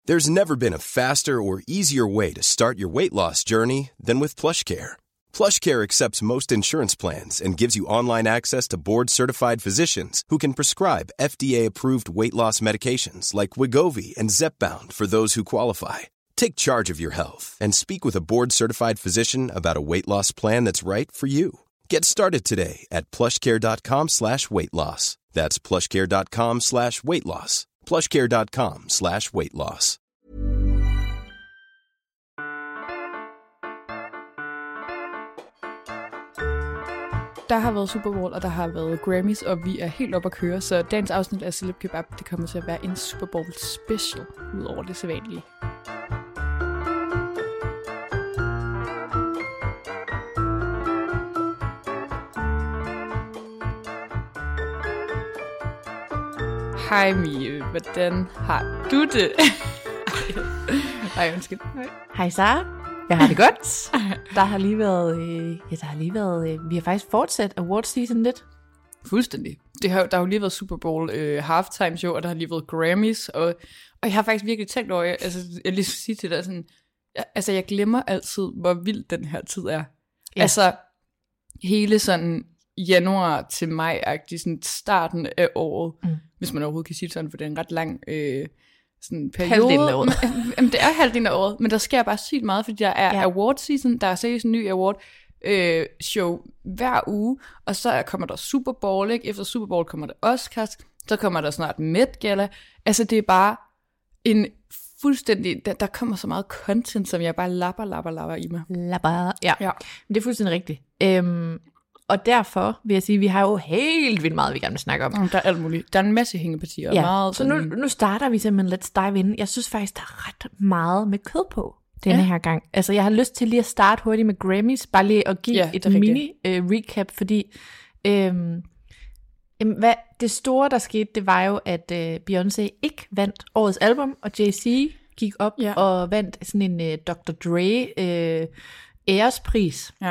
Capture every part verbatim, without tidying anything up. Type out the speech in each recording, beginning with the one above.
There's never been a faster or easier way to start your weight loss journey than with PlushCare. PlushCare accepts most insurance plans and gives you online access to board-certified physicians who can prescribe F D A-approved weight loss medications like Wegovy and Zepbound for those who qualify. Take charge of your health and speak with a board-certified physician about a weight loss plan that's right for you. Get started today at plushcare.com slash weight loss. That's plushcare.com slash weight loss. plushcare.com slash weight loss. Der har været Super Bowl, og der har været Grammys, og vi er helt oppe at køre, så dagens afsnit af Celeb Kebab, det kommer til at være en Super Bowl special, ud over det sædvanlige. Hej Mie, hvordan har du det? Hej, undskyld. Hej Sara, jeg har det godt. Der har lige været, øh, ja, der har lige været, øh, vi har faktisk fortsat awards season lidt. Fuldstændig. Det har, der har jo lige været Super Bowl øh, halftime show, og der har lige været Grammys, og, og jeg har faktisk virkelig tænkt over, altså jeg lige skal sige til dig sådan, jeg, altså jeg glemmer altid, hvor vild den her tid er. Ja. Altså hele sådan januar til maj-agtig, sådan starten af året, mm. hvis man overhovedet kan sige det sådan, for det er en ret lang øh, sådan periode. Halvdelen af året. Jamen, det er halvdelen af året, men der sker bare sygt meget, fordi der er ja. award season, der er seriøst en ny award øh, show hver uge, og så kommer der Super Bowl, ikke? Efter Super Bowl kommer der Oscars, så kommer der snart Met Gala. Altså det er bare en fuldstændig, der, der kommer så meget content, som jeg bare lapper, lapper, lapper i mig. Lapper, ja. ja. Men det er fuldstændig rigtigt. Øhm, og derfor vil jeg sige, at vi har jo helt vildt meget, vi gerne vil snakke om. Der er alt muligt. Der er en masse hængepartier. Ja, meget så nu, nu starter vi simpelthen Let's Dive In. Jeg synes faktisk, der er ret meget med kød på denne ja. her gang. Altså jeg har lyst til lige at starte hurtigt med Grammys, bare lige at give ja, et mini-recap, uh, fordi øhm, jamen, hvad, det store, der skete, det var jo, at uh, Beyoncé ikke vandt årets album, og Jay-Z gik op ja. og vandt sådan en uh, doktor Dre uh, ærespris. Ja.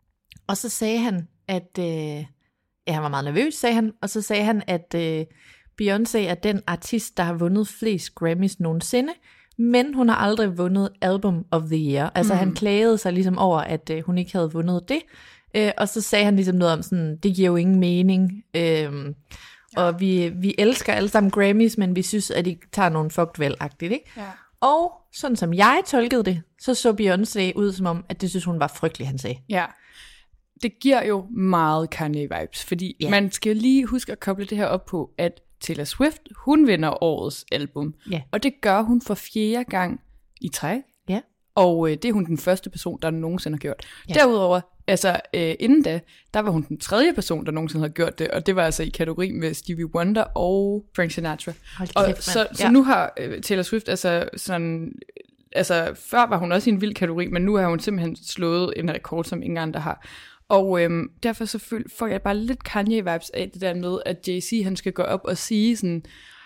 Og så sagde han, at øh, ja, han var meget nervøs, sagde han, og så sagde han, at øh, Beyoncé er den artist, der har vundet flest Grammys nogensinde, men hun har aldrig vundet Album of the Year. Altså mm. han klagede sig ligesom over, at øh, hun ikke havde vundet det, øh, og så sagde han ligesom noget om sådan, det giver jo ingen mening, øh, ja. og vi, vi elsker alle sammen Grammys, men vi synes, at de tager nogle fucked vel-agtigt, ikke? Ja. Og sådan som jeg tolkede det, så så Beyoncé ud som om, at det synes hun var frygtelig, han sagde. Ja. Det giver jo meget Kanye-vibes, fordi yeah. man skal lige huske at koble det her op på, at Taylor Swift, hun vinder årets album, yeah. og det gør hun for fjerde gang i træk, yeah. og øh, det er hun den første person, der nogensinde har gjort. Yeah. Derudover, altså øh, inden da, der var hun den tredje person, der nogensinde har gjort det, og det var altså i kategori med Stevie Wonder og Frank Sinatra. Kæft, og så, ja. så nu har øh, Taylor Swift altså sådan... Altså før var hun også i en vild kategori, men nu har hun simpelthen slået en rekord, som ingen andre har. Og øhm, derfor så får jeg bare lidt Kanye-vibes af det der med, at Jay-Z han skal gå op og sige sådan,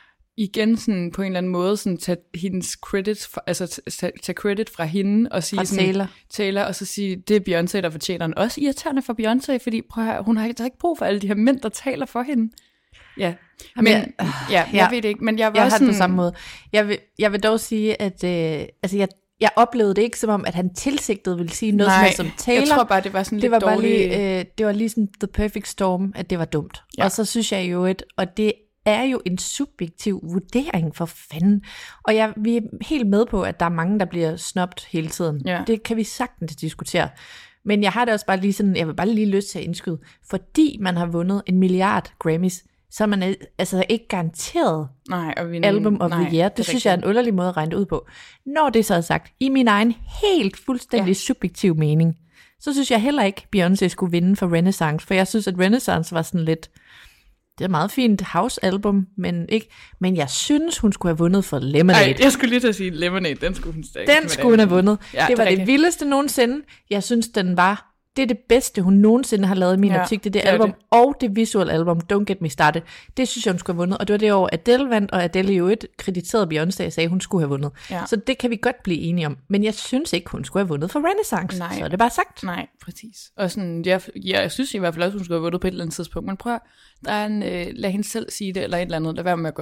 igen sådan på en eller anden måde, sådan tage hendes credits, fra, altså tage, tage credit fra hende, og sige sådan, Taylor. Taylor, og så sige, det er Beyoncé, der fortjener den. Også irriterende for Beyoncé, fordi prøv at høre, hun har ikke brug for alle de her mænd, der taler for hende. Ja, men jeg, øh, ja, jeg ja. ved det ikke, men jeg var jeg sådan... har det på samme måde. Jeg vil, jeg vil dog sige, at øh, altså jeg Jeg oplevede det ikke som om, at han tilsigtet ville sige noget Nej, som, som Taylor. Jeg tror bare, det var sådan det lidt var dårlig... bare lige, øh, det var lige sådan the perfect storm, at det var dumt. Ja. Og så synes jeg jo, at, og det er jo en subjektiv vurdering for fanden. Og jeg, vi er helt med på, at der er mange, der bliver snobt hele tiden. Ja. Det kan vi sagtens diskutere. Men jeg har det også bare lige sådan, jeg vil bare lige lyst til at indskyde, fordi man har vundet en milliard Grammys, så er man altså ikke garanteret nej, og vi, Album of nej, the Year. Det, det synes rigtigt. Jeg er en underlig måde at regne det ud på. Når det så er sagt, i min egen helt fuldstændig ja. subjektiv mening, så synes jeg heller ikke, Beyoncé skulle vinde for Renaissance, for jeg synes, at Renaissance var sådan lidt, det er et meget fint house-album, men ikke, men jeg synes, hun skulle have vundet for Lemonade. Ej, jeg skulle lige til at sige Lemonade, den skulle hun stadig. Den skulle hun have vundet. Ja, det var det, det vildeste nogensinde. Jeg synes, den var... Det er det bedste, hun nogensinde har lavet i min ja, optik. Det er det, det album det. Og det visuelle album, Don't Get Me Started. Det synes jeg, hun skulle have vundet. Og det var det år, Adele vandt, og Adele jo et krediterede Beyoncé og sagde, hun skulle have vundet. Ja. Så det kan vi godt blive enige om. Men jeg synes ikke, hun skulle have vundet for Renaissance. Nej. Så er det bare sagt. Nej, præcis. Og sådan, jeg, jeg synes i hvert fald også, hun skulle have vundet på et eller andet tidspunkt. Men prøv at, der er en, øh, lad hende selv sige det, eller et eller andet. Lad være med at gå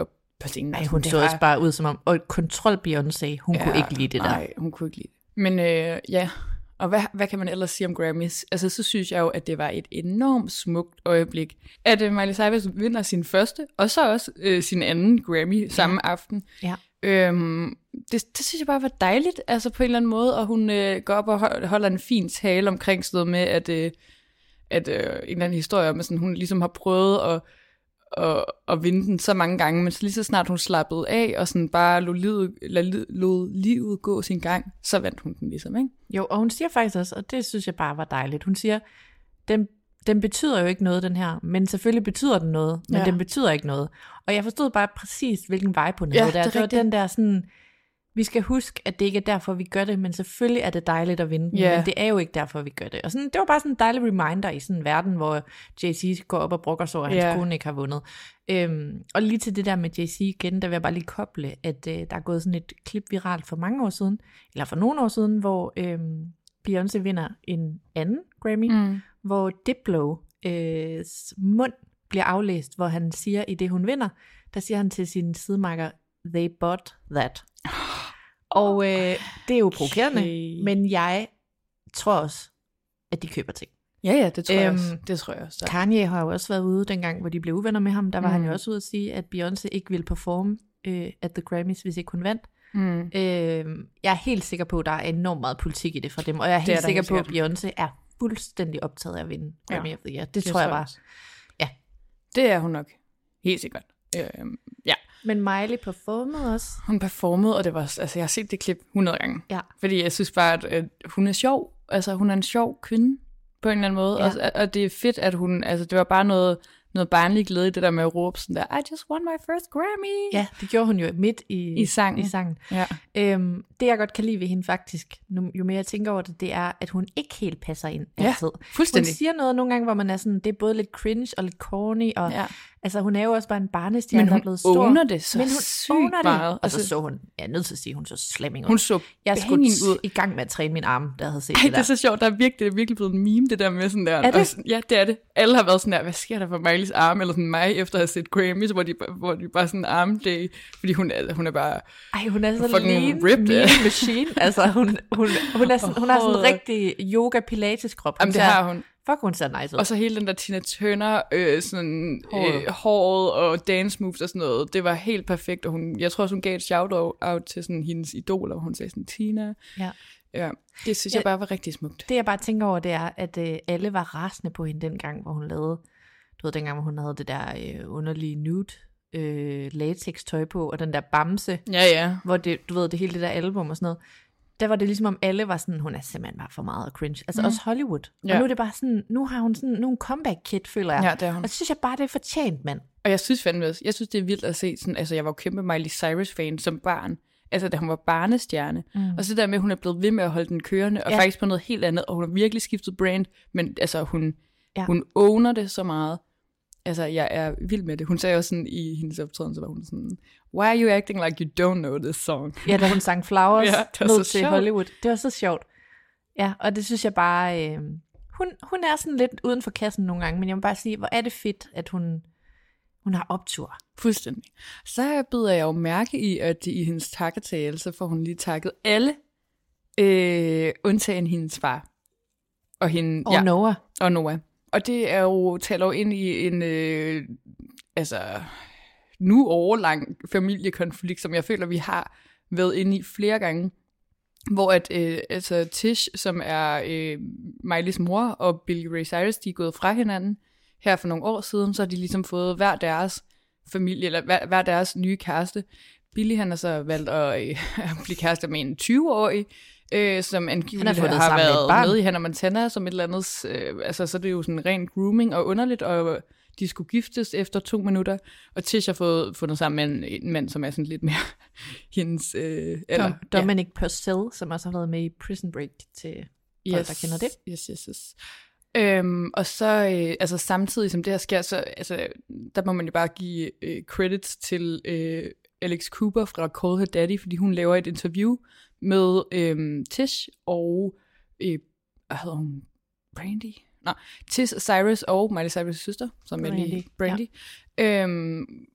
på scenen. Nej, hun så også bare ud som om, og kontrol Beyoncé, hun ja, kunne ikke lide det der. Nej, hun kunne ikke lide det. Men øh, ja, og hvad, hvad kan man ellers sige om Grammys? Altså, så synes jeg jo, at det var et enormt smukt øjeblik, at uh, Miley Cyrus vinder sin første, og så også øh, sin anden Grammy samme ja. aften. Ja. Øhm, det, det synes jeg bare var dejligt, altså på en eller anden måde, og hun øh, går op og holder en fin tale omkring sådan noget med, at, øh, at øh, en eller anden historie om, at sådan, hun ligesom har prøvet at, at, at vinde den så mange gange, men så lige så snart hun slappede af, og sådan bare lod livet, lod, lod livet gå sin gang, så vandt hun den ligesom, ikke? Jo, og hun siger faktisk også, og det synes jeg bare var dejligt, hun siger, den, den betyder jo ikke noget, den her, men selvfølgelig betyder den noget, men ja. den betyder ikke noget. Og jeg forstod bare præcis, hvilken vibe hun havde ja, der. Det, det var den der sådan, vi skal huske, at det ikke er derfor, vi gør det, men selvfølgelig er det dejligt at vinde den, yeah. men det er jo ikke derfor, vi gør det. Og sådan, det var bare sådan en dejlig reminder i sådan en verden, hvor Jay-Z går op og brokker sig over, at yeah. hans kone ikke har vundet. Øhm, og lige til det der med Jay-Z igen, der vil jeg bare lige koble, at øh, der er gået sådan et klip viralt for mange år siden, eller for nogle år siden, hvor øh, Beyoncé vinder en anden Grammy, mm. hvor Diplo øh, mund bliver aflæst, hvor han siger, i det hun vinder, der siger han til sin sidemarker, they bought that. Og øh, det er jo provokerende, okay. men jeg tror også, at de køber ting. Ja, ja, det tror øhm, jeg også. Det tror jeg også. Der. Kanye har jo også været ude, dengang, hvor de blev uvenner med ham, der var mm. han jo også ude at sige, at Beyoncé ikke ville performe øh, at The Grammys, hvis ikke hun vandt. Mm. Øh, jeg er helt sikker på, at der er enormt meget politik i det fra dem, og jeg er helt er sikker helt på, at Beyoncé er fuldstændig optaget af at vinde Grammy ja. of the Year. Det, det tror jeg bare. Også. Ja. Det er hun nok. Helt sikkert. Øh, ja. Men Miley performede også. Hun performede, og det var, altså jeg har set det klip hundrede gange. Ja. Fordi jeg synes bare, at, at hun er sjov. Altså hun er en sjov kvinde på en eller anden måde. Ja. Og, og det er fedt, at hun, altså det var bare noget, noget barnlig glæde i det der med at råbe sådan der, I just won my first Grammy. Ja, det gjorde hun jo midt i, I sangen. I sangen. Ja. Øhm, det jeg godt kan lide ved hende faktisk, nu, jo mere jeg tænker over det, det er, at hun ikke helt passer ind altid. Ja, fuldstændig. Hun siger noget nogle gange, hvor man er sådan, det er både lidt cringe og lidt corny, og ja. altså hun er jo også bare en barnestjerne, der er blevet stor. Men hun det så men hun sygt meget. Og så så hun, jeg er nødt til at sige, hun så slemming ud. Hun så jeg skulle ud. i gang med at træne min arm, der havde set Ej, det der. det er så sjovt, der er virkelig, det er virkelig blevet en meme, det der med sådan der. Er det? Og sådan, ja, det er det. Alle har været sådan der, hvad sker der for Miley's arm, eller sådan mig, efter at have set Grammys, hvor de, hvor de bare sådan arm day, fordi hun er, hun er bare Ej, hun er så fucking ripped, ja. machine. Altså, hun, hun, hun, er sådan, hun har sådan en rigtig yoga-pilates-krop. Jamen, det har hun. Fuck, hun ser nice ud. Og så hele den der Tina Turner, øh, sådan håret. Øh, håret og dance moves og sådan noget, det var helt perfekt, og hun, jeg tror også, hun gav et shout-out til sådan hendes idoler, hvor hun sagde sådan, Tina. Ja. Ja, det synes jeg, jeg bare var rigtig smukt. Det jeg bare tænker over, det er, at øh, alle var rasende på hende dengang, hvor hun lavede, du ved, dengang, hvor hun havde det der øh, underlige nude øh, latex-tøj på, og den der bamse, ja, ja. hvor det, du ved, det hele det der album og sådan noget. Der var det ligesom om alle var sådan, hun er simpelthen bare for meget cringe. Altså mm. også Hollywood. Ja. Og nu er det bare sådan, nu har hun sådan, nu en comeback kid, føler jeg. Ja, det er hun. Og så synes jeg bare, det er fortjent, mand. Og jeg synes fandme også, jeg synes det er vildt at se sådan, altså jeg var jo kæmpe Miley Cyrus-fan som barn. Altså da hun var barnestjerne. Mm. Og så der med, at hun er blevet ved med at holde den kørende, og ja. faktisk på noget helt andet, og hun har virkelig skiftet brand, men altså hun, ja. hun owner det så meget. Altså, jeg er vild med det. Hun sagde også sådan i hendes optræden, så var hun sådan, why are you acting like you don't know this song? Ja, da hun sang Flowers ja, ned til sjovt. Hollywood. Det var så sjovt. Ja, og det synes jeg bare, øh, hun, hun er sådan lidt uden for kassen nogle gange, men jeg må bare sige, hvor er det fedt, at hun, hun har optur. Fuldstændig. Så byder jeg jo mærke i, at i hendes takketale, så får hun lige takket alle, øh, undtagen hendes far. Og, hende, og ja, Noah. Og Noah. Og det er jo, taler jo ind i en, øh, altså, nu overlang familiekonflikt, som jeg føler, vi har været inde i flere gange, hvor at, øh, altså Tish, som er øh, Miley's mor, og Billy Ray Cyrus, de er gået fra hinanden her for nogle år siden, så har de ligesom fået hver deres familie, eller hver, hver deres nye kæreste. Billy, han har så valgt at øh, blive kæreste med en tyve-årig, Øh, som angiveligt har, har været med i Hannah Montana som et eller andet, øh, altså så er det jo sådan ren grooming og underligt, og de skulle giftes efter to minutter, og Tish har fået fundet sammen med en, en mand, som er sådan lidt mere hendes... Øh, eller, Dom, Dominic ja. Purcell, som også har været med i Prison Break til folk, yes, der kender det. Yes, yes, yes. Øhm, og så, øh, altså samtidig som det her sker, så altså, der må man jo bare give øh, credits til øh, Alex Cooper fra Call Her Daddy, fordi hun laver et interview med øhm, Tish og, øh, hvad hedder hun, Brandy? Nej, Tish Cyrus og Miley Cyrus' søster, som er lige Brandy. Ja. Øhm,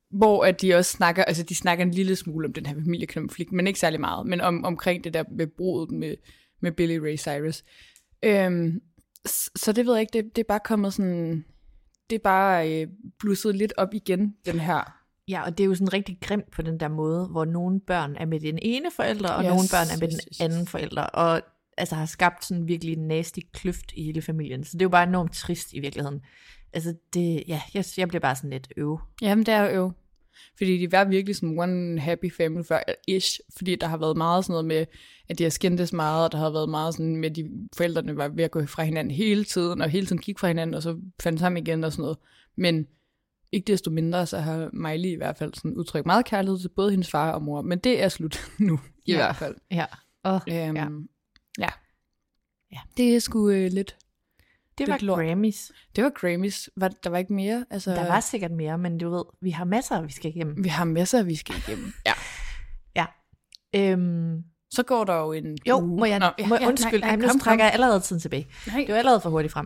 hvor at de også snakker, altså de snakker en lille smule om den her familiekonflikt, men ikke særlig meget, men om, omkring det der med brudet med, med Billy Ray Cyrus. Øhm, så, så det ved jeg ikke, det, det er bare kommet sådan, det er bare øh, blusset lidt op igen, den her. Ja, og det er jo sådan rigtig grimt på den der måde, hvor nogle børn er med den ene forælder, og yes, nogle børn er med den anden forælder, og altså har skabt sådan virkelig en nasty kløft i hele familien. Så det er jo bare enormt trist i virkeligheden. Altså det, ja, jeg, jeg bliver bare sådan lidt øv. Jamen det er jo øv. Fordi de var virkelig sådan one happy family før, ish, fordi der har været meget sådan noget med, at de har skændtes meget, og der har været meget sådan med, at de forældrene var ved at gå fra hinanden hele tiden, og hele tiden gik fra hinanden, og så fandt sammen igen og sådan noget. Men ikke desto mindre, så har Miley i hvert fald sådan udtrykt meget kærlighed til både hendes far og mor, men det er slut nu, i ja. hvert fald. Ja. Oh, øhm, ja. ja. Ja. Det er sgu øh, lidt... Det var lort. Grammys. Det var Grammys. Var, der var ikke mere? Altså, der var sikkert mere, men du ved, vi har masser, vi skal igennem. Vi har masser, vi skal igennem. Ja. Ja. Øhm, så går der jo en Jo, uge. må jeg, Nå, ja, må jeg ja, undskylde, nej, nej, nu kom, trækker kom. jeg allerede tiden tilbage. Nej. Det var allerede for hurtigt frem.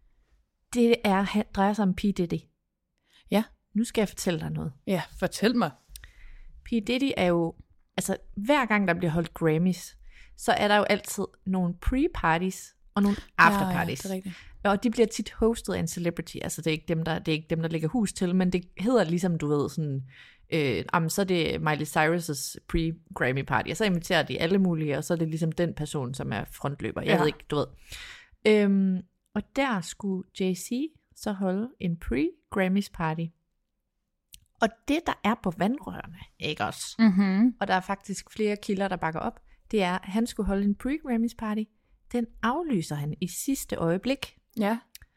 Det er, drejer sig om P. Diddy. Ja. Nu skal jeg fortælle dig noget. Ja, fortæl mig. P. Diddy er jo, altså hver gang der bliver holdt Grammys, så er der jo altid nogle pre-parties og nogle after-parties. Ja, ja, det er rigtigt. Og de bliver tit hostet af en celebrity, altså det er ikke dem, der, det er ikke dem, der lægger hus til, men det hedder ligesom, du ved, sådan, øh, jamen, så er det Miley Cyrus' pre-Grammy party, og så inviterer de alle mulige, og så er det ligesom den person, som er frontløber. Jeg ja. ved ikke, du ved. Øhm, og der skulle Jay-Z så holde en pre-Grammys party. Og det, der er på vandrørene, ikke også? Mm-hmm. Og der er faktisk flere kilder, der bakker op, det er, at han skulle holde en pre-Grammys party. Den aflyser han i sidste øjeblik. Ja.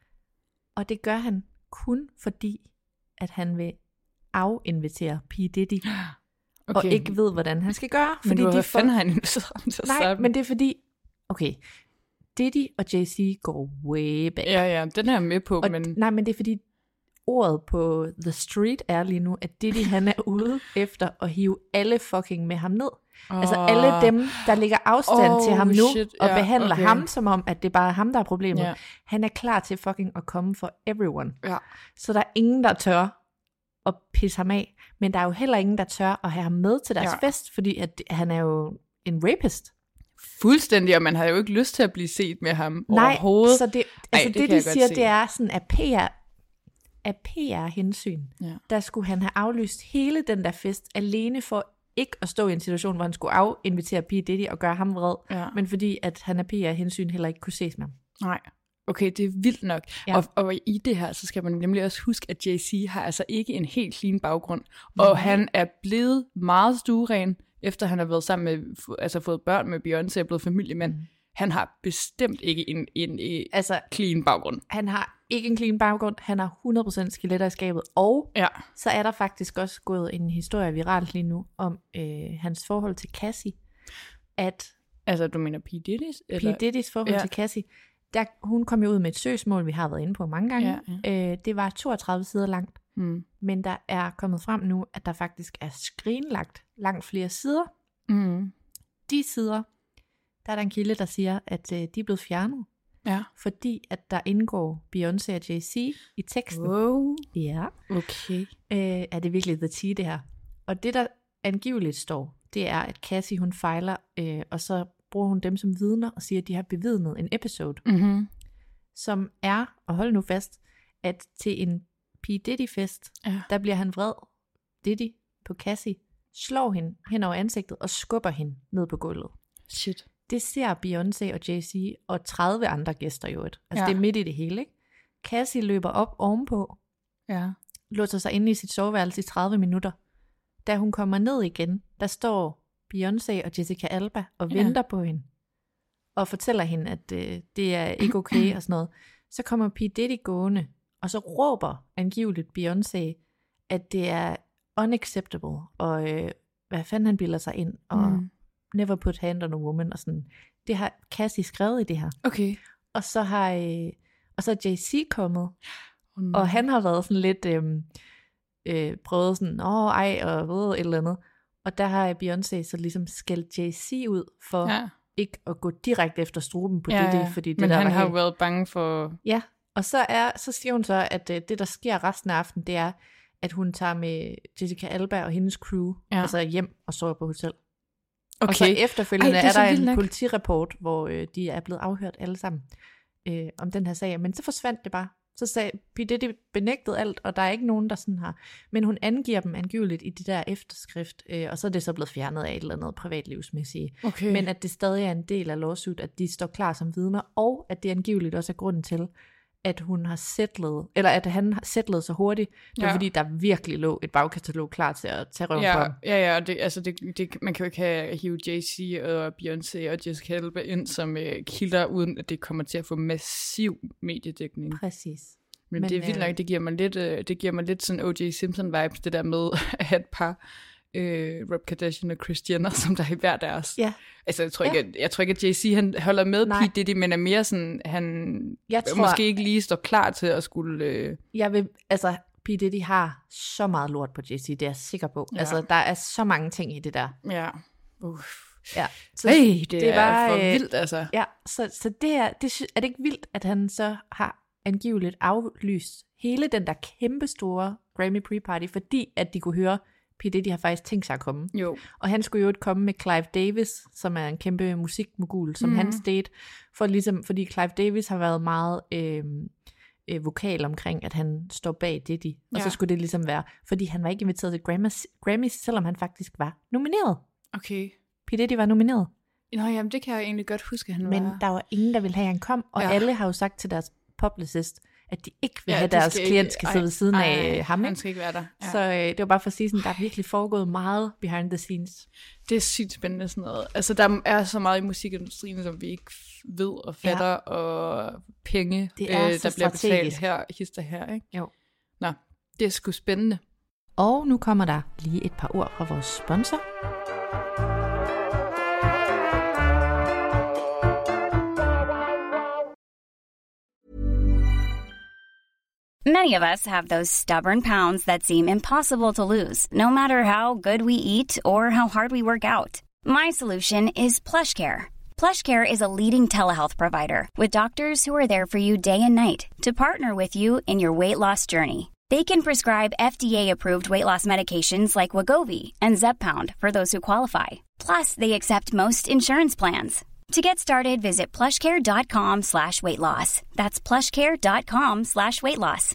Og det gør han kun fordi, at han vil afinvitere P. Diddy. Okay. Og ikke ved, hvordan han skal gøre. Men fordi du, de hvad får... fanden har han inviteret ham til? Nej, men det er fordi, okay, Diddy og Jay-Z går way back. Ja, ja, den er jeg med på, og, men... Nej, men det er fordi, ordet på The Street er lige nu, at Diddy han er ude efter at hive alle fucking med ham ned. Oh. Altså alle dem, der ligger afstand oh, til ham nu, shit. og yeah, behandler okay. ham som om, at det bare er ham, der er problemet. Yeah. Han er klar til fucking at komme for everyone. Yeah. Så der er ingen, der tør at pisse ham af. Men der er jo heller ingen, der tør at have ham med til deres yeah. fest, fordi at han er jo en rapist. Fuldstændig, og man har jo ikke lyst til at blive set med ham Nej, overhovedet. så det, altså Ej, det, det de siger, det er sådan, at P R... af P R-hensyn, ja. der skulle han have aflyst hele den der fest, alene for ikke at stå i en situation, hvor han skulle afinvitere P. Diddy og gøre ham vred, ja. men fordi at han af P R-hensyn heller ikke kunne ses med ham. Nej, okay, det er vildt nok. Ja. Og, og i det her, så skal man nemlig også huske, at Jay-Z har altså ikke en helt clean baggrund, og mm. han er blevet meget stueren, efter han har været sammen med, altså fået børn med Beyoncé og blevet familiemand. Mm. Han har bestemt ikke en, en, en altså, clean baggrund. Han har ikke en clean baggrund, han har hundrede procent skeletter i skabet, og ja. så er der faktisk også gået en historie viralt lige nu, om øh, hans forhold til Cassie, at... Altså, du mener P. Diddy's? Eller? P. Diddy's forhold ja. til Cassie, der, hun kom jo ud med et søgsmål, vi har været inde på mange gange. Ja, ja. Øh, det var toogtredive sider langt, mm. men der er kommet frem nu, at der faktisk er skrinlagt langt flere sider. Mm. De sider, der er der en kilde, der siger, at øh, de er blevet fjernet. Ja. Fordi at der indgår Beyoncé og Jay-Z i teksten. Wow. Ja. Okay. Øh, er det virkelig the tea, det her? Og det, der angiveligt står, det er, at Cassie, hun fejler, øh, og så bruger hun dem som vidner, og siger, at de har bevidnet en episode, mm-hmm. som er, og hold nu fast, at til en P. Diddy-fest, ja. der bliver han vred, Diddy, på Cassie, slår hende hen over ansigtet, og skubber hende ned på gulvet. Shit. Det ser Beyoncé og Jay-Z og tredive andre gæster jo et. Altså ja. det er midt i det hele, ikke? Cassie løber op ovenpå, ja. låser sig inde i sit soveværelse i tredive minutter. Da hun kommer ned igen, der står Beyoncé og Jessica Alba og ja. venter på hende. Og fortæller hende, at øh, det er ikke okay og sådan noget. Så kommer P. Diddy gående, og så råber angiveligt Beyoncé, at det er unacceptable, og øh, hvad fanden han bilder sig ind, og... Mm. Never put hand on a woman, og sådan. Det har Cassie skrevet i det her. Okay. Og så har, øh, og så er Jay-Z kommet, oh, og han har været sådan lidt, øh, øh, prøvet sådan, åh ej, og ved et eller andet. Og der har Beyoncé så ligesom skældt Jay-Z ud, for ja. ikke at gå direkte efter struben på ja, det, det, fordi det men der han var har helt... været bange for... Ja, og så, er, så siger hun så, at øh, det der sker resten af aftenen, det er, at hun tager med Jessica Alba og hendes crew ja. altså hjem og sover på hotel. Okay. Og så efterfølgende Ej, er, er der en nok. politirapport, hvor øh, de er blevet afhørt alle sammen øh, om den her sag. Men så forsvandt det bare. Så sagde P. Diddy benægtede alt, og der er ikke nogen, der sådan har. Men hun angiver dem angiveligt i det der efterskrift, øh, og så er det så blevet fjernet af et eller andet privatlivsmæssigt. Okay. Men at det stadig er en del af lawsuit, at de står klar som vidner, og at det angiveligt også er grunden til, at hun har settlet, eller at han har settlet så hurtigt, det var ja. fordi, der virkelig lå et bagkatalog klar til at tage røven ja, på ham. Ja, ja, det, altså det, det, man kan jo ikke have hive Jay-Z og Beyoncé og Jessica Alba ind som øh, kilder, uden at det kommer til at få massiv mediedækning. Præcis. Men, Men det er vildt nok, det giver mig lidt, øh, det giver mig lidt sådan O J Simpson-vibes, det der med at have et par, øh, Rob Kardashian og Kris Jenner, som der er i hver deres. Ja. Altså, jeg tror ikke, ja. at, jeg tror ikke, at Jay-Z han holder med P. Diddy, men er mere sådan, han jeg tror, måske ikke lige står klar til at skulle... Øh... Jeg vil, altså, P. Diddy har så meget lort på Jay-Z, det er jeg sikker på. Ja. Altså, der er så mange ting i det der. Ja. Uff. Ja. Så hey, det, det er bare, for vildt, altså. Ja, så, så det er, det, er det ikke vildt, at han så har angiveligt aflyst hele den der kæmpe store Grammy pre-party, fordi at de kunne høre, P. Diddy har faktisk tænkt sig at komme. Jo. Og han skulle jo komme med Clive Davis, som er en kæmpe musikmogul, som mm. han stayed, for ligesom, fordi Clive Davis har været meget øh, øh, vokal omkring, at han står bag Diddy. Og ja. så skulle det ligesom være, fordi han var ikke inviteret til Grammys, Grammys selvom han faktisk var nomineret. Okay. P. Diddy var nomineret. Nå jamen, det kan jeg jo egentlig godt huske, han Men var. Men der var ingen, der ville have, at han kom, og ja. alle har jo sagt til deres publicist, at de ikke vil ja, have deres skal klient ikke, skal sidde ved siden ej, af ham. Han skal ikke være der. Ja. Så øh, det var bare for at sige, sådan, der er virkelig foregået meget behind the scenes. Det er sygt spændende sådan noget. Altså der er så meget i musikindustrien, som vi ikke ved og fatter, ja. og penge, det er øh, der bliver strategisk. betalt her, hister her. Ikke? Jo. Nå, det er sgu spændende. Og nu kommer der lige et par ord fra vores sponsor. Many of us have those stubborn pounds that seem impossible to lose, no matter how good we eat or how hard we work out. My solution is PlushCare. PlushCare is a leading telehealth provider with doctors who are there for you day and night to partner with you in your weight loss journey. They can prescribe F D A-approved weight loss medications like Wegovy and Zepbound for those who qualify. Plus, they accept most insurance plans. To get started, visit plushcare.com slash weight loss. That's plushcare.com slash weight loss.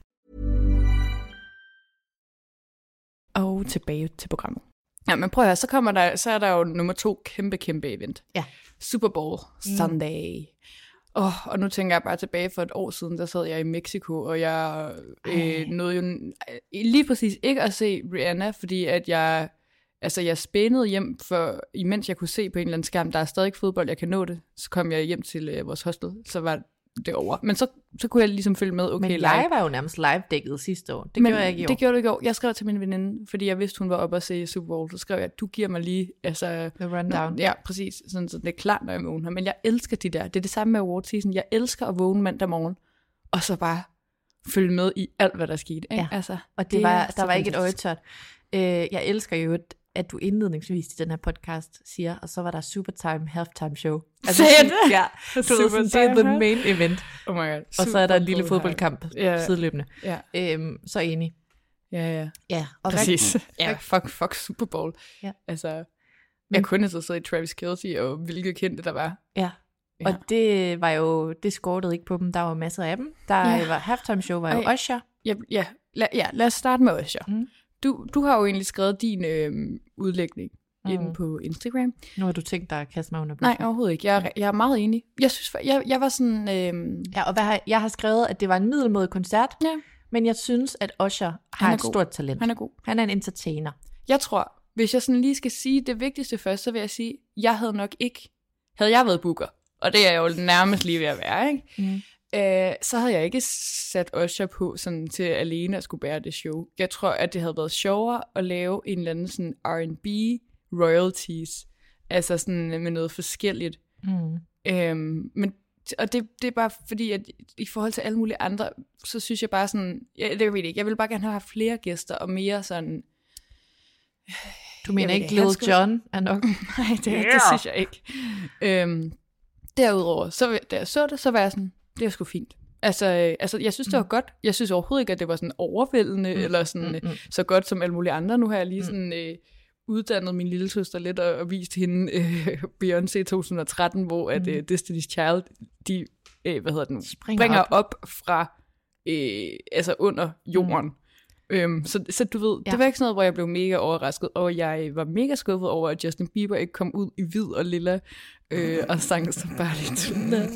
Og tilbage til programmet. Ja, men prøv at høre, så, kommer der, så er der jo nummer to kæmpe, kæmpe event. Ja. Super Bowl Sunday. Mm. Oh, og nu tænker jeg bare tilbage for et år siden, der sad jeg i Mexico, og jeg øh, nåede jo lige præcis ikke at se Rihanna, fordi at jeg... Altså, jeg spænede hjem, for imens jeg kunne se på en eller anden skærm, der er stadig fodbold, jeg kan nå det. Så kom jeg hjem til øh, vores hostel, så var det over. Men så, så kunne jeg ligesom følge med, okay, Men live. jeg var jo nærmest live-dækket sidste år. Det Men gjorde jeg ikke i år. Det gjorde du ikke i år. Jeg skrev til min veninde, fordi jeg vidste, hun var oppe og se Super Bowl. Så skrev jeg, du giver mig lige... Altså, the rundown. Ja, præcis. Sådan, så det er klart, når jeg vågner. Men jeg elsker de der. Det er det samme med award season. Jeg elsker at vågne mandag morgen, og så bare følge med i alt, hvad der skete. Ikke? Ja. Altså, og det, det var, der var ikke et øjetørt. Øh, jeg elsker jo et at du indledningsvis i den her podcast siger, og så var der Supertime halftime show. Altså, sagde det? Ja, du sådan, det er the main event. Oh my god. Og så er der en lille fodboldkamp yeah. sideløbende. Yeah. Øhm, så enig. Ja, ja. Ja, og præcis. Ja, fuck, fuck Super Bowl. Ja. Altså, jeg kunne så sidde i Travis Kelce, og hvilke kendte der var. Ja. Ja. Og det var jo, det skortede ikke på dem. Der var masser af dem. Der ja. var halftime show, var jo Ej. Usher. Ja, ja. La, ja, lad os starte med Usher. Mm. Du, du har jo egentlig skrevet din øh, udlægning mm. inde på Instagram. Nu har du tænkt dig at kaste mig under bussen. Nej, overhovedet ikke. Jeg, jeg er meget enig. Jeg synes, jeg, jeg var sådan... Øh... Ja, og hvad har, jeg har skrevet, at det var en middelmådig koncert, ja. men jeg synes, at Usher har et god. stort talent. Han er god. Han er en entertainer. Jeg tror, hvis jeg sådan lige skal sige det vigtigste først, så vil jeg sige, jeg havde nok ikke... Havde jeg været booker, og det er jeg jo nærmest lige ved at være, ikke? Mm. Øh, så havde jeg ikke sat Usher på sådan, til alene at skulle bære det show. Jeg tror, at det havde været sjovere at lave en eller anden sådan R and B royalties, altså sådan med noget forskelligt. Mm. Øhm, men, og det, det er bare fordi, at i forhold til alle mulige andre, så synes jeg bare sådan, jeg, det ved ikke, jeg vil bare gerne have haft flere gæster, og mere sådan... Du mener ikke Lil Jon er nok? Nej, det, yeah. det synes jeg ikke. Øhm, derudover, så da jeg så det, så var jeg sådan, det er sgu fint. Altså, altså, jeg synes, det var godt. Jeg synes overhovedet ikke, at det var sådan overvældende, mm. eller sådan mm, mm. så godt som alle mulige andre. Nu har jeg lige sådan øh, uddannet min lille søster lidt, og, og vist hende øh, Beyoncé to tusind og tretten, hvor at øh, Destiny's Child, de, øh, hvad hedder den, springer, springer op. op fra, øh, altså under jorden. Mm. Øhm, så, så du ved, ja. Det var ikke sådan noget, hvor jeg blev mega overrasket, og jeg var mega skuffet over, at Justin Bieber ikke kom ud i hvid og lilla, øh, og sang så bare lidt.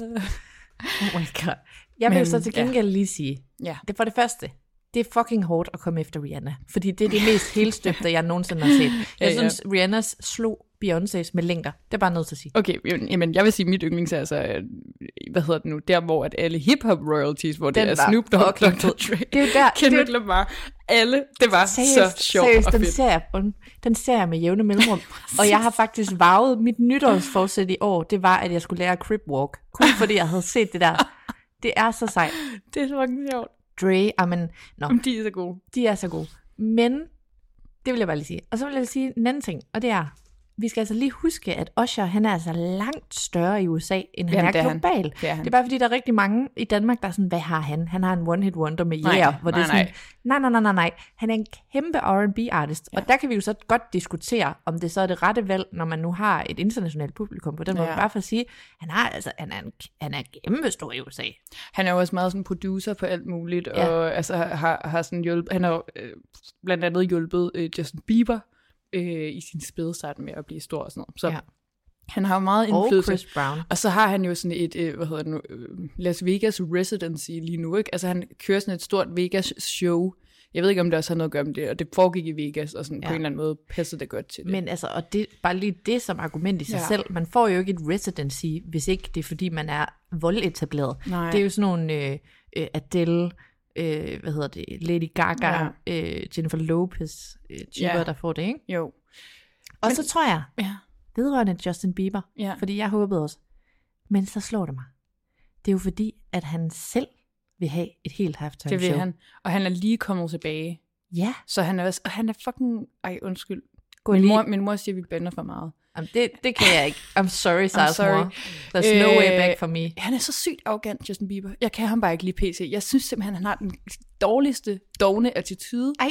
Oh my god. Jeg vil Men, så til gengæld ja. lige sige, ja. det for det første, det er fucking hårdt at komme efter Rihanna, fordi det er det mest helstøbte, jeg nogensinde har set. Jeg ja, synes, ja. Rihannas slog Beyoncés med længder. Det er bare nødt til at sige. Okay, jamen jeg vil sige, mit yndlings er altså, hvad hedder det nu, der hvor at alle hip-hop royalties, hvor den det er Snoop Dogg, doktor Dre, det er jo der, Kendrick Lamar, alle, det var seriøst, så sjovt seriøst, og den fedt. Ser jeg, den ser jeg med jævne mellemrum, og jeg har faktisk varet, mit nytårsforsæt i år, det var, at jeg skulle lære crip walk, kun fordi jeg havde set det der. Det er så sejt. Det er så fucking sjovt. Dre, amen, no. De er så gode. De er så gode. Men, det vil jeg bare lige sige. Og så vil jeg sige en anden ting, og det er, vi skal altså lige huske, at Usher, han er altså langt større i U S A, end han Jamen, er global. Han. Det, er han. Det er bare fordi, der er rigtig mange i Danmark, der er sådan, hvad har han? Han har en one-hit wonder med Yeah, nej, hvor det er sådan, nej, nej, nej, nej, nej. Han er en kæmpe R and B-artist, ja. Og der kan vi jo så godt diskutere, om det så er det rette valg, når man nu har et internationalt publikum på den måde. Ja. Bare for at sige, han, har, altså, han, er en, han er kæmpe stor i U S A. Han er jo også meget sådan producer på alt muligt, ja. Og altså, har, har sådan hjulpet, han har øh, blandt andet hjulpet øh, Justin Bieber, Øh, i sin spædestart med at blive stor og sådan noget. Så ja. Han har jo meget indflydelse. Og Chris Brown. Og så har han jo sådan et, øh, hvad hedder det nu, øh, Las Vegas residency lige nu, ikke? Altså han kører sådan et stort Vegas show. Jeg ved ikke, om det også har noget at gøre med det, og det foregik i Vegas, og sådan ja. På en eller anden måde passer det godt til det. Men altså, og det bare lige det som argument i sig ja. Selv. Man får jo ikke et residency, hvis ikke det er, fordi man er voldetableret. Nej. Det er jo sådan nogle øh, øh, Adele, Øh, hvad hedder det, Lady Gaga, ja. øh, Jennifer Lopez, øh, typer, ja. Der får det, ikke? Jo. Og men, så tror jeg, ja. vedrørende Justin Bieber, ja. Fordi jeg håbede også, men så slår det mig. Det er jo fordi, at han selv vil have et helt halftime show. Det vil han, og han er lige kommet tilbage. Ja. Så han er også, og han er fucking, ej undskyld, min mor, min mor siger, at vi bander for meget. Jamen, det, det kan jeg ikke. I'm sorry, Sars mor. There's øh, no way back for me. Han er så sygt arrogant, Justin Bieber. Jeg kan ham bare ikke lide P C. Jeg synes simpelthen, han har den dårligste, dogne attitude. Ej.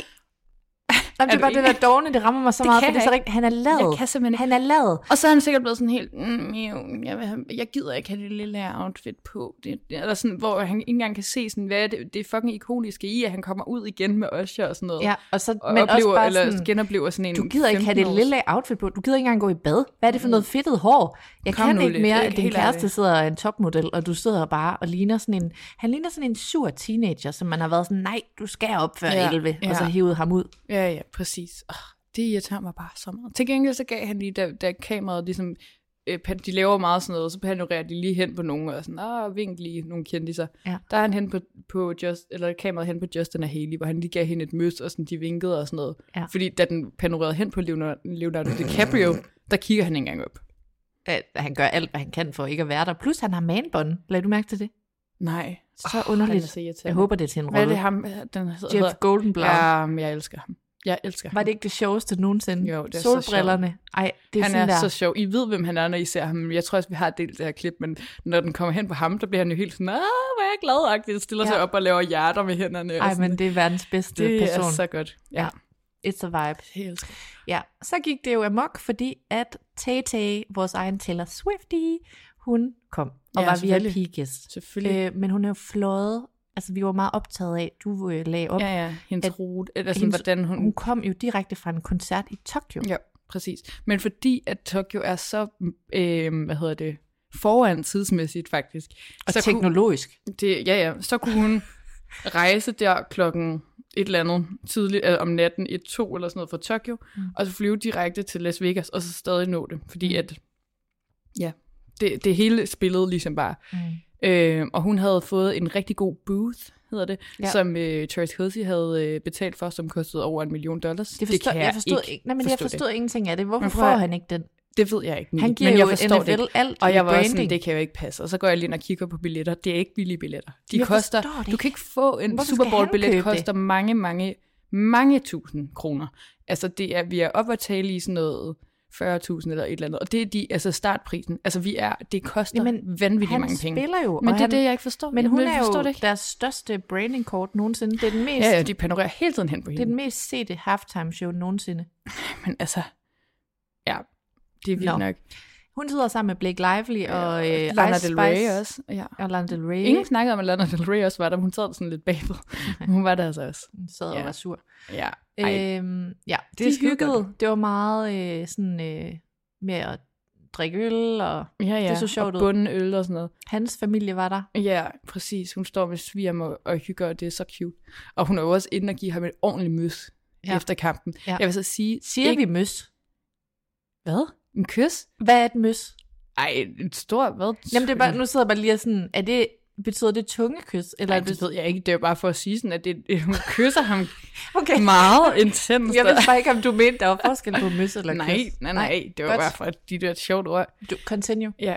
Jamen, det er bare det der dogne, det rammer mig så det meget, for det er så rigtigt. Han er lavet. Jeg kan simpelthen Han er lavet. Og så er han sikkert blevet sådan helt, mm, jeg, vil have, jeg gider ikke have det lille her outfit på. Det, eller sådan, hvor han ikke engang kan se, sådan, hvad er det, det er fucking ikoniske i, at han kommer ud igen med Usher og sådan noget. Ja, og så, og men oplever, også bare eller sådan, genoplever sådan en du gider ikke have det lille outfit på. Du gider ikke engang gå i bad. Hvad er det for noget fedtet hår? Jeg Kom kan ikke lidt. mere, at din kæreste sidder en topmodel, og du sidder bare og ligner sådan en, han ligner sådan en sur teenager, som man har været sådan, nej, du skal op før ja, elleve, ja. Og så hævet ham ud. Ja, ja, præcis. Oh, det irriterer mig bare så meget. Til gengæld så gav han lige, da, da kameraet ligesom, øh, de laver meget sådan noget, så panorerer de lige hen på nogen, og sådan, ah, vink lige nogle kendiser. Ja. Der er han hen på, på just, eller kameraet hen på Justin og Hailey, hvor han lige gav hende et møs, og sådan, de vinkede og sådan noget. Ja. Fordi da den panorerede hen på Leonardo, Leonardo DiCaprio, der kigger han ikke engang op. At han gør alt, hvad han kan for ikke at være der. Plus han har manbånd. Lad du mærke til det? Nej. Så oh, underligt. Så jeg håber, det er til en rolle. Hvad er det ham? Den hedder, Jeff Goldenblatt. Ja, jeg elsker ham. Jeg elsker ham. Var det ikke det sjoveste nogensinde? Jo, det er Solbrillerne. så Ej, det er han sådan er der. så sjov. I ved, hvem han er, når I ser ham. Jeg tror også, vi har delt det her klip, men når den kommer hen på ham, der bliver han jo helt sådan, ah, hvor er jeg glad-agtigt. Stiller ja. sig op og laver hjerter med hænderne. Ej, men det er verdens bedste det person. Det er så godt. Ja. ja. It's a vibe. Helt. Ja, så gik det jo amok, fordi at Tay-Tay, vores egen Taylor Swiftie, hun kom og ja, var V I P-gæst. Selvfølgelig. Øh, men hun er jo fløjet. Altså, vi var meget optaget af, du øh, lagde op. Ja, ja, hendes at, rute. Eller sådan, hendes, hvordan hun... hun kom jo direkte fra en koncert i Tokyo. Ja, præcis. Men fordi at Tokyo er så, øh, hvad hedder det, foran tidsmæssigt faktisk. Og så teknologisk. Kunne, det, ja, ja. Så kunne hun rejse der klokken et eller andet tidligt, øh, om natten, et to eller sådan noget fra Tokyo, mm. og så flyve direkte til Las Vegas, og så stadig nå det. Fordi mm. at, ja, det, det hele spillede ligesom bare... Mm. Øh, og hun havde fået en rigtig god booth, hedder det, ja. som øh, Travis Kelce havde øh, betalt for, som kostede over en million dollars. Det, forstår, det kan jeg, jeg forstod, ikke nej, men jeg forstod det. ingenting af det. Hvorfor får han ikke den? Det ved jeg ikke. Han giver men jeg jo forstår N F L det. alt og jeg var branding. sådan, det kan jo ikke passe. Og så går jeg lige ind og kigger på billetter. Det er ikke billige billetter. De jeg koster, du kan ikke få en Hvorfor Super Bowl billet, koster det? mange, mange, mange tusind kroner. Altså det er, vi er oppe at tale i sådan noget fyrre tusind eller et eller andet. Og det er de, altså startprisen. Altså vi er, det koster Jamen, vanvittigt mange penge. Han spiller jo. Men det er han, det, jeg ikke forstår. Men jeg hun er jo det deres største branding-kort nogensinde. Det er den mest, ja, ja, de panorerer hele tiden hen på hende. Det er den mest sete halftime-show nogensinde. Men altså, ja, det er vildt Nå. nok. Hun sidder sammen med Blake Lively og øh, Lana Ice Del Rey Spice. også. Ja. Og Lana Del Rey. Ingen snakkede om, at Lana Del Rey også var der, men hun sad der sådan lidt bagved. Okay. Hun var der altså også. Hun sad og ja. var sur. Ja. Øhm, ja, Det er de hyggede. godt. Det var meget øh, sådan øh, med at drikke øl, og Ja, ja. det så sjovt og ud. bunden øl og sådan noget. Hans familie var der. Ja, præcis. Hun står med svigermor og hygger, og det er så cute. Og hun er jo også inde og give ham et ordentligt møs Ja. efter kampen. Ja. Jeg vil så sige... Siger ikke... vi møs? Hvad? En kys? Hvad er et møs? Ej, en stor... Hvad? Jamen det er bare, nu sidder jeg bare lige og sådan, er det, betyder det tungekys? Eller Nej, er det ved jeg ikke. Det er jo bare for at sige sådan, at det, hun kysser ham okay. meget intenst. Jeg ved bare ikke, om du mente, der var forskel på møs eller nej, kys. nej, nej. Det var Godt. bare for de der sjovt ord. Du, continue. Ja,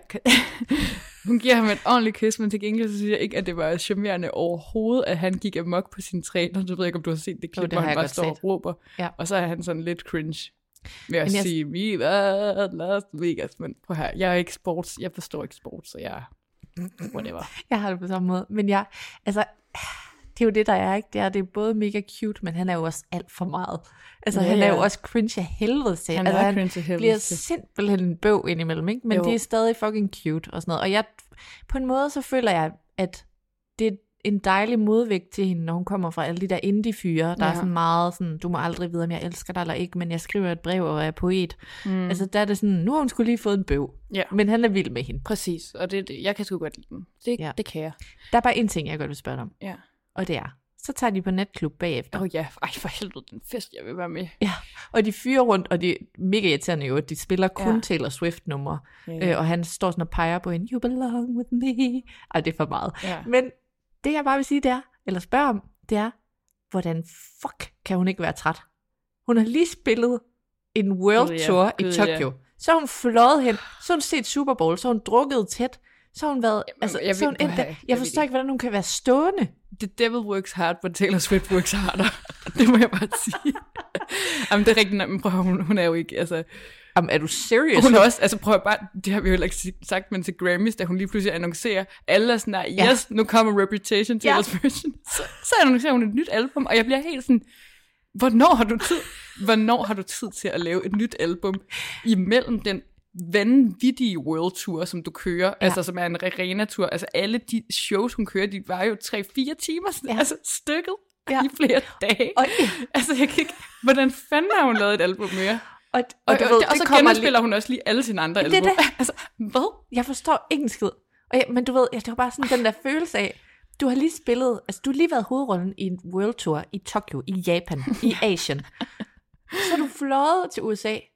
hun giver ham et ordentligt kys, men til gengæld så synes jeg ikke, at det var charmerende overhovedet, at han gik amok på sin træner. Du ved ikke, om du har set det klip, det hvor har han jeg bare godt står set. og råber. Ja. Og så er han sådan lidt cringe ved at Men jeg- sige, vi var Las Vegas. Men prøv her, jeg er ikke sports, jeg forstår ikke sport, så jeg whatever. Jeg har det på samme måde. Men jeg, altså, det er jo det, der er, ikke? Det er, det er både mega cute, men han er jo også alt for meget. Altså, Ja, han er ja. jo også cringe af helvede til. Han altså, er han cringe af helvede bliver til. simpelthen en bøv indimellem, ikke? Men Jo. det er stadig fucking cute og sådan noget. Og jeg, på en måde, så føler jeg, at det er en dejlig modvægt til hende, når hun kommer fra alle de der indie-fyre, der Ja. er sådan meget sådan, du må aldrig vide, om jeg elsker dig eller ikke, men jeg skriver et brev og er poet. Mm. Altså, der er det sådan, nu har hun skulle lige fået en bøv, Ja. men han er vild med hende. Præcis, og det, det jeg kan sgu godt lide dem. Det, Ja. det kan jeg. Der er bare en ting, jeg godt vil spørge dig om, Ja. og det er, så tager de på natklub bagefter. Åh oh, ja, ej for helvede, den fest, jeg vil være med. Ja, og de fyrer rundt, og det er mega irriterende jo, at de spiller kun Ja. Taylor Swift-numre, Ja. øh, og han står sådan og peger på hende, you belong with me. Ej, det er for meget. Ja. Men det jeg bare vil sige, det er, eller spørge om, det er, hvordan fuck kan hun ikke være træt? Hun har lige spillet en World Gud, ja. Tour i Gud, Tokyo. ja. Så har hun fløjet hen, så har hun set Super Bowl, så har hun drukket tæt, så har hun været, altså, jeg så har hun ved- endt der. jeg Jeg ved forstår ikke. ikke, hvordan hun kan være stående. The devil works hard, but Taylor Swift works harder. Det må jeg bare sige. Jamen, det er rigtigt, men prøv at høre, hun, hun er jo ikke, altså... Jamen, er du serious? Hun er også, altså prøv at bare, det har vi jo heller ikke sagt, men til Grammys, da hun lige pludselig annoncerer, alle er sådan der, Ja. yes, nu kommer Reputation, Taylor's Ja. version. Så, så annoncerer hun et nyt album, og jeg bliver helt sådan, hvornår har du tid, hvornår har du tid til at lave et nyt album imellem den vanvittige World Tour, som du kører, ja. altså som er en arena-tur, altså alle de shows, hun kører, de var jo tre-fire timer, sådan, Ja. altså stykket Ja. i flere dage. Og, Altså jeg kan ikke, hvordan fanden har hun lavet et album mere? og, Og, og, og, du og, ved, og det så kommer genspiller hun også lige alle sine andre Det er album. det. Altså, hvad? Jeg forstår ikke en skid. Og ja, men du ved, ja, det var bare sådan den der følelse af, du har lige spillet, altså du har lige været hovedrollen i en World Tour i Tokyo, i Japan, i Asien. Så er du fløjet til U S A,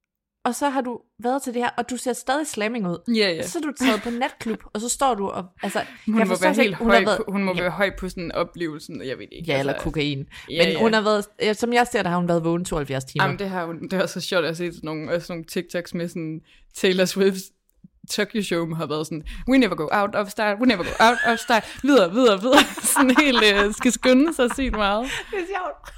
og så har du været til det her, og du ser stadig slamming ud. Ja, ja. Så er du taget på natklub, og så står du og, altså, Hun jeg må forstår være slet helt ikke, høj, har været, på, hun må ja, være høj på sådan en oplevelse, jeg ved ikke. ja, eller altså, kokain. Ja, Men ja. hun har været, ja, som jeg ser det, har hun været vågen tooghalvfjerds timer. Jamen, det har hun, det er så sjovt at se sådan nogle, også nogle TikToks med sådan Taylor Swift's Tokyo Show har været sådan, we never go out of style, we never go out of style, videre, videre, videre, sådan helt øh, skal skynde sig sygt meget. Det er sjovt.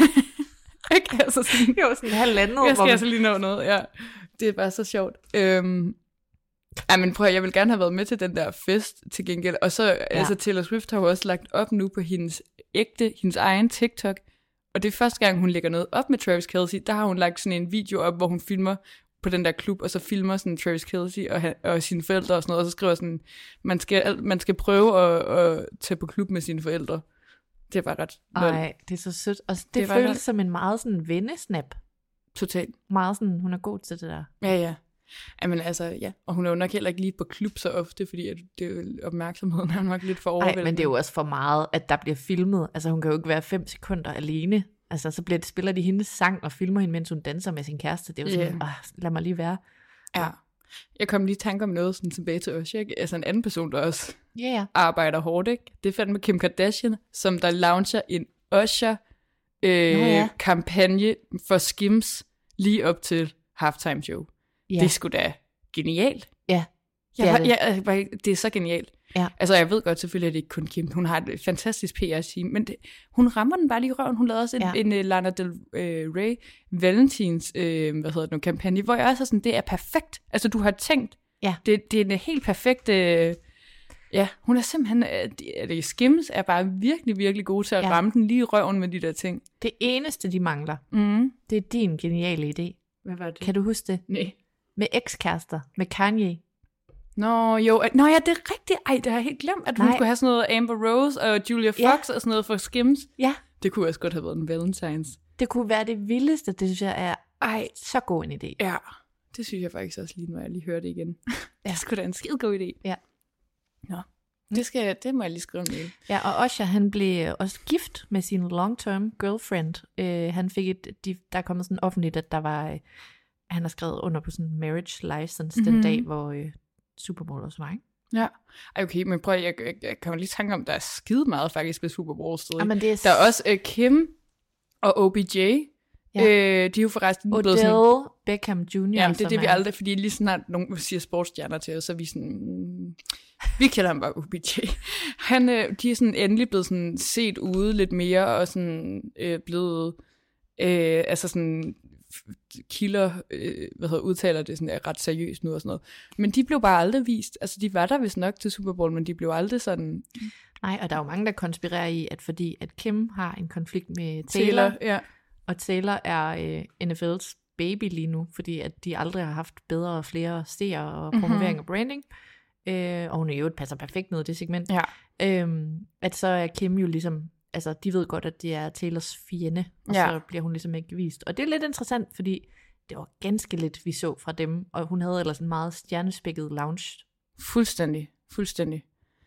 Ikke? Altså sådan, Det var sådan halvandet. jeg hvor skal man- altså lige nå noget, ja. Det er bare så sjovt. Øhm, ej, men prøv at, jeg vil gerne have været med til den der fest til gengæld. Og så, ja. altså Taylor Swift har jo også lagt op nu på hendes ægte, hendes egen TikTok. Og det er første gang, hun lægger noget op med Travis Kelce. Der har hun lagt sådan en video op, hvor hun filmer på den der klub, og så filmer sådan Travis Kelce og, han, og sine forældre og sådan noget, og så skriver sådan, man skal, man skal prøve at, at tage på klub med sine forældre. Det var ret lol. Ej, det er så sødt. Og det, Det det var føles ret- som en meget sådan vennesnap. Totalt. Meget sådan, hun er god til det der. Ja, ja. Jamen altså, ja. Og hun er jo nok heller ikke lige på klub så ofte, fordi at det er jo, opmærksomheden er nok lidt for Nej, overvældende. men det er jo også for meget, at der bliver filmet. Altså hun kan jo ikke være fem sekunder alene. Altså så bliver det, spiller de hendes sang og filmer hende, mens hun danser med sin kæreste. Det er jo sådan, Ja. yeah. lad mig lige være. Ja. Jeg kom lige i tanke om noget sådan tilbage til Usher, ikke? Altså en anden person, der også Ja, yeah, ja. arbejder hårdt, ikke? Det er fandme Kim Kardashian, som der launcher en Usher øh, Nå ja. kampagne for Skims lige op til halftime show. Ja. Det er sgu da genialt. Ja. Jeg, Det er var, det. jeg, jeg, det er så genialt. Ja. Altså, jeg ved godt selvfølgelig, at det ikke kun Kim. Hun har et fantastisk P R-team, men det, hun rammer den bare lige i røven. Hun lavede også en, Ja. en, en Lana Del uh, Rey Valentins uh, hvad hedder det nu, kampagne, hvor jeg også er sådan, det er perfekt. Altså, du har tænkt, Ja. det, det er en helt perfekt... Uh, ja, hun er simpelthen... Uh, det, det Skims er bare virkelig, virkelig god til at Ja. ramme den lige i røven med de der ting. Det eneste, de mangler, Mm. det er din geniale idé. Hvad var det? Kan du huske det? Nej. Med ekskærester, med Kanye. Nå, jo. Nå ja, det er rigtigt. Ej, det har jeg helt glemt, at hun Nej. skulle have sådan noget Amber Rose og Julia Fox Ja. og sådan noget for Skims. Ja, Det kunne også godt have været en Valentines. det kunne være det vildeste. Det synes jeg er Ej, så god en idé. ja. Det synes jeg faktisk også lige, når jeg lige hører det igen. Ja. Det skulle da en skide god idé. Ja. Nå, det, skal, det må jeg lige skrive ned. Ja, og Usher, han blev også gift med sin long-term girlfriend. Uh, han fik et, de, der er kommet sådan offentligt, at der var, uh, han har skrevet under på sådan en marriage license mm-hmm. den dag, hvor uh, Super Bowl også var, ikke? Ja. Ej, okay, men prøv, jeg, jeg, jeg kommer lige tænke om, der er skide meget faktisk ved Super Bowl stadig. Jamen, det er, Der er også uh, Kim og O B J. Ja. Øh, de er jo forresten blevet sådan... Odell Beckham junior Jamen, det er det, vi er- aldrig... Fordi lige snart nogen siger sportsstjerner til os, så er vi sådan... mm, Vi kalder ham bare O B J. Han, øh, de er sådan endelig blevet sådan set ude lidt mere, og sådan øh, blevet... Øh, altså sådan... kilder, øh, hvad hedder, udtaler det sådan, er ret seriøst nu og sådan noget. Men de blev bare aldrig vist. Altså, de var der vist nok til Super Bowl, men de blev aldrig sådan... Nej, og der er jo mange, der konspirerer i, at fordi at Kim har en konflikt med Taylor, Taylor, ja. og Taylor er øh, N F L's baby lige nu, fordi at de aldrig har haft bedre og flere seere og promovering mm-hmm. og branding, øh, og hun i øvrigt passer perfekt ned i det segment, Ja. øhm, at så er Kim jo ligesom, altså de ved godt, at det er Taylors fjende, og Ja. så bliver hun ligesom ikke vist. Og det er lidt interessant, fordi det var ganske lidt, vi så fra dem, og hun havde ellers en meget stjernespækket lounge. Fuldstændig, fuldstændig.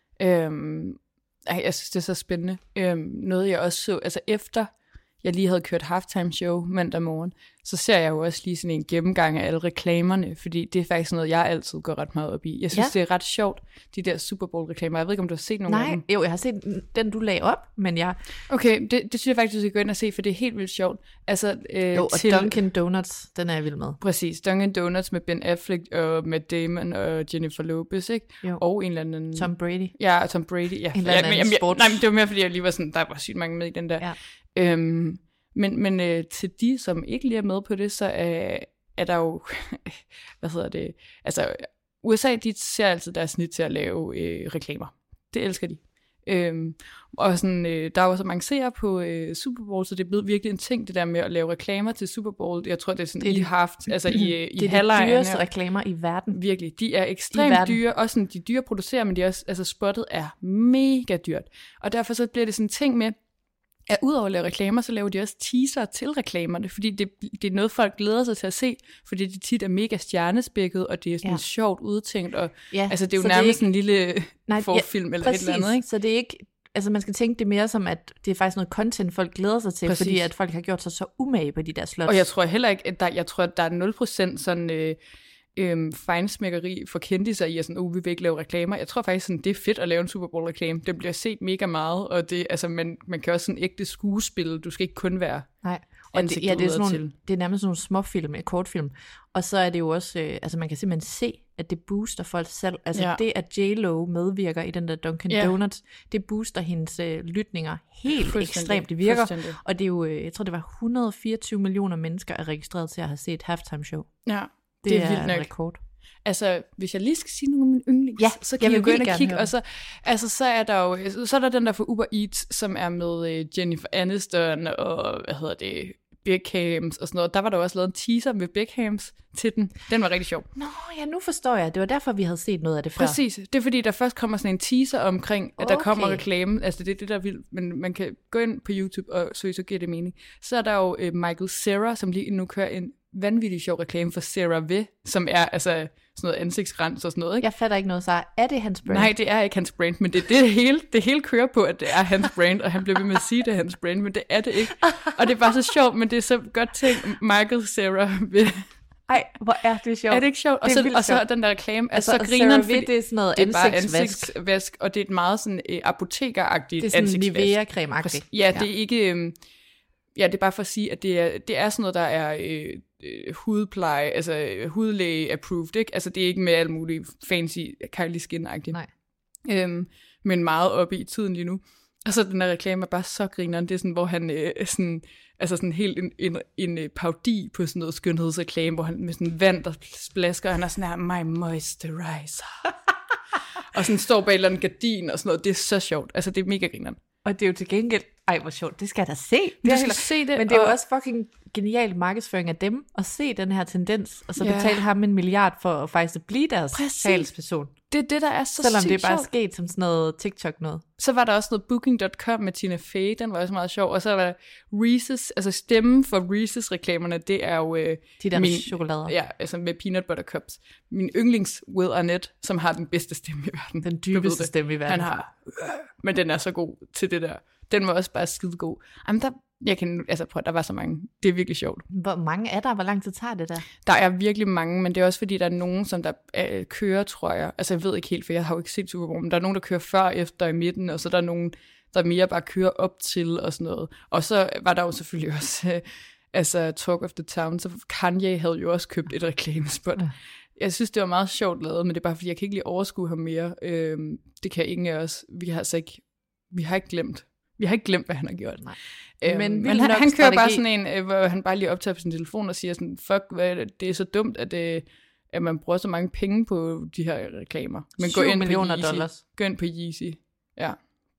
Øhm, ej, jeg synes, det er så spændende. Øhm, noget jeg også så, altså efter jeg lige havde kørt halftime show mandag morgen, så ser jeg jo også lige sådan en gennemgang af alle reklamerne, fordi det er faktisk noget, jeg altid går ret meget op i. Jeg synes, Ja. det er ret sjovt, de der Super Bowl-reklamer. Jeg ved ikke, om du har set nogle af Nej, dem. jo, jeg har set den, du lagde op, men jeg... Okay, det, det synes jeg faktisk, du skal gå ind og se, for det er helt vildt sjovt. Altså, øh, Jo, og til, Dunkin' Donuts, den er jeg vild med. Præcis, Dunkin' Donuts med Ben Affleck og Matt Damon og Jennifer Lopez, ikke? Jo. Og en eller anden... Tom Brady. Ja, og Tom Brady. Ja. En eller ja, anden men, jamen, jeg, sports- nej, men det var mere, fordi jeg lige var sådan, der var sygt mange med i den der. Ja. Øhm, men men øh, til de, som ikke lige er med på det, så øh, er der jo, hvad hedder det, altså U S A, de ser altid deres snit til at lave øh, reklamer. Det elsker de. Øhm, og sådan, øh, der er jo så mange seere på øh, Super Bowl, så det er blevet virkelig en ting, det der med at lave reklamer til Super Bowl. Jeg tror, det er sådan, Det er I de- har haft, altså i, øh, i Det er de halvlejren dyreste her. reklamer i verden. Virkelig, de er I ekstremt verden. dyre, også sådan, de er dyre at producere, men de er også, altså spottet er mega dyrt. Og derfor så bliver det sådan en ting med, at udover at lave reklamer, så laver de også teaser til reklamerne, fordi det, det er noget, folk glæder sig til at se, fordi det tit er mega stjernespækket, og det er sådan Ja. sjovt udtænkt, og Ja, altså det er jo så det er nærmest ikke- en lille Nej, forfilm ja, eller et eller andet, ikke? Så det er ikke, altså man skal tænke det mere som, at det er faktisk noget content, folk glæder sig til, Præcis. fordi at folk har gjort sig så umage på de der slots. Og jeg tror heller ikke, at der, jeg tror, at der er nul procent sådan øh, øh, fejnsmækkeri for kendiser i, at sådan, uh, vi vil ikke lave reklamer. Jeg tror faktisk, sådan, det er fedt at lave en Super Bowl-reklame. Den bliver set mega meget, og det, altså, man, man kan også sådan ægte skuespil. Du skal ikke kun være Nej. Og det, ansigtet ja, det er, sådan nogle, udadtil. det er nærmest sådan nogle småfilm, et kortfilm. Og så er det jo også, øh, altså man kan simpelthen se, at det booster folk selv. Altså Ja. det, at J-Lo medvirker i den der Dunkin' Ja. Donuts, det booster hendes øh, lytninger helt Fuldstændig. ekstremt. Det virker. Fuldstændig. Og det er jo, øh, jeg tror det var et hundrede og fireogtyve millioner mennesker er registreret til at have set halftime show. Ja, Det, det er er, vildt en nok. rekord. Altså, hvis jeg lige skal sige nogle af mine yndlings, Ja, så jeg kan vil jeg gå ind vildt og gerne kigge, høre og så, altså, så er der jo, så er der den der for Uber Eats, som er med uh, Jennifer Aniston og, hvad hedder det, Beckhams og sådan noget. Der var der også lavet en teaser med Beckhams til den. Den var rigtig sjov. Nå, ja, nu forstår jeg. Det var derfor, vi havde set noget af det før. Præcis. Det er fordi, der først kommer sådan en teaser omkring, at der Okay. kommer reklame. Altså, det er det, der er vildt. Men man kan gå ind på YouTube og søge, så giver det mening. Så er der jo uh, Michael Cera, som lige nu kører en vanvittig sjov reklame for CeraVe, som er altså sådan noget ansigtsrens og sådan noget, ikke? Jeg fatter ikke noget, så er det hans brand? Nej, det er ikke hans brand, men det er det hele, det hele kører på, at det er hans brand, og han bliver ved med at sige, det er hans brand, men det er det ikke. Og det er bare så sjovt, men det er så godt tænkt, Michael Cera ved. Ej, hvor er det sjovt. Er det ikke sjovt? Og Det er så, vildt og så sjovt. den der reklame er Altså, så og grineren, CeraVe, det er sådan noget det er bare ansigtsvask. ansigtsvask, og det er et meget sådan uh, apotekeragtigt Det er sådan ansigtsvask. Nivea-creme-agtigt. Ja, det er ikke, øh, ja, det er bare for at sige, at det er, det er sådan noget, der er øh, øh, hudpleje, altså hudlæge-approved, ikke? Altså det er ikke med alt muligt fancy Kylie Skin-agtigt. Nej. Øhm, men meget oppe i tiden lige nu. Og så den her reklame er bare så grineren. Det er sådan, hvor han øh, sådan, altså sådan helt en, en, en, en parodi på sådan noget skønhedsreklame, hvor han med sådan vand, der splasker, og han er sådan her, my moisturizer. Og sådan står bag et eller andet gardin og sådan noget. Det er så sjovt. Altså det er mega grineren. Og det er jo til gengæld, ej hvor sjovt, det skal jeg da se. Du Det skal er, se det. men det er jo og- også fucking genial markedsføring af dem, at se den her tendens, og så Ja. betale ham en milliard for at faktisk at blive deres Præcis. talsperson. Det er det, der er så Selvom sygt det er bare sjovt. sket som sådan noget TikTok noget. Så var der også noget booking punktum com med Tina Fey, den var også meget sjov. Og så var der Reese's, altså stemmen for Reese's-reklamerne, det er jo... Øh, De der min, chokolader. Ja, altså med peanut butter cups. Min yndlings Will Arnett, som har den bedste stemme i verden. Den Du ved dybeste det. stemme i verden. Han har... Men den er så god til det der. Den var også bare skide god. Jamen der... Jeg kan, altså prøv, der var så mange. Det er virkelig sjovt. Hvor mange er der? Hvor lang tid tager det der? Der er virkelig mange, men det er også fordi, der er nogen, som der øh, kører, tror jeg. Altså jeg ved ikke helt, for jeg har jo ikke set Super Bowl, men der er nogen, der kører før, efter, i midten, og så der er nogen, der mere bare kører op til og sådan noget. Og så var der jo selvfølgelig også, øh, altså Talk of the Town, så Kanye havde jo også købt et reklamespot. Ja. Jeg synes, det var meget sjovt lavet, men det er bare fordi, jeg kan ikke lige overskue ham mere. Øh, det kan ingen af os. Vi har altså ikke, vi har ikke glemt. Vi har ikke glemt, hvad han har gjort. Nej. Øhm, Men men vild han, nok han kører bare strategi. sådan en, øh, hvor han bare lige optager på sin telefon og siger sådan, fuck, hvad er det? Det er så dumt, at, øh, at man bruger så mange penge på de her reklamer. Men gå Syv ind millioner på Yeezy. dollars. Gå ind på Yeezy. Ja.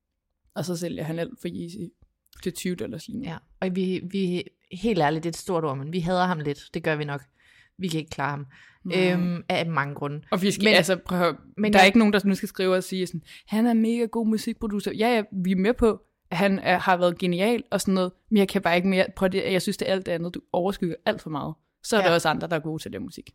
Og så sælger han alt for Yeezy. Det er tyve dollars lige nu. Ja, og vi, vi helt ærligt, det er et stort ord, men vi hader ham lidt. Det gør vi nok. Vi kan ikke klare ham. Øhm, af mange grunde. Og vi skal, Men- men, altså, prøv at høre, men der er jeg- ikke nogen, der nu skal skrive og sige sådan, han er en mega god musikproducer. Ja, ja, vi er med på, at han er, har været genial og sådan noget, men jeg kan bare ikke mere, prøv det, jeg synes, det er alt det andet, du overskygger alt for meget. Så er Ja. der også andre, der er gode til det musik.